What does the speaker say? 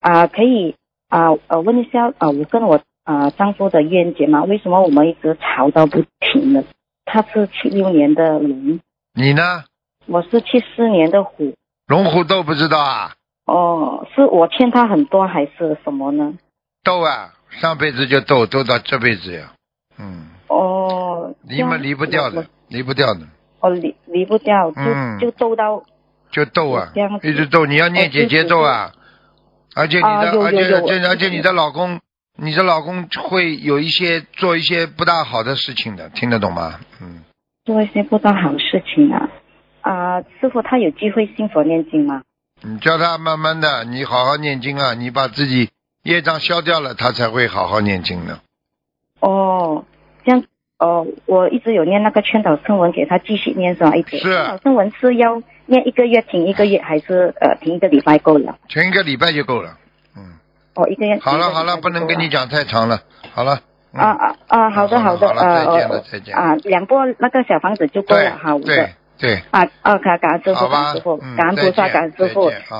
可以问一下我跟我丈夫的冤结嘛？为什么我们一直吵到不停的？他是76年的龙， 你呢？ 我是74年的虎。 龙虎斗不知道啊？ 哦，是我欠他很多还是什么呢？ 斗啊，上辈子就斗到这辈子呀。 哦， 离嘛离不掉的，离不掉的。 离不掉，就斗到。 就斗啊，一直斗，你要念姐姐咒啊。而且你的老公会做一些不大好的事情的，听得懂吗？ 做一些不大好的事情啊。师傅他有机会信佛念经吗？ 你叫他慢慢的，你好好念经啊，你把自己业障消掉了，他才会好好念经的。 哦，这样我一直有念那个劝导圣文给他继续念是吧？是。劝导圣文是要念1个月停1个月，还是停1个礼拜够了？ 停1个礼拜就够了。 1个月。 好了，不能跟你讲太长了。好了。 好的。 好了，再见。 2波那个小房子就够了，好的。 对。 感恩师傅，感恩菩萨，感恩师傅。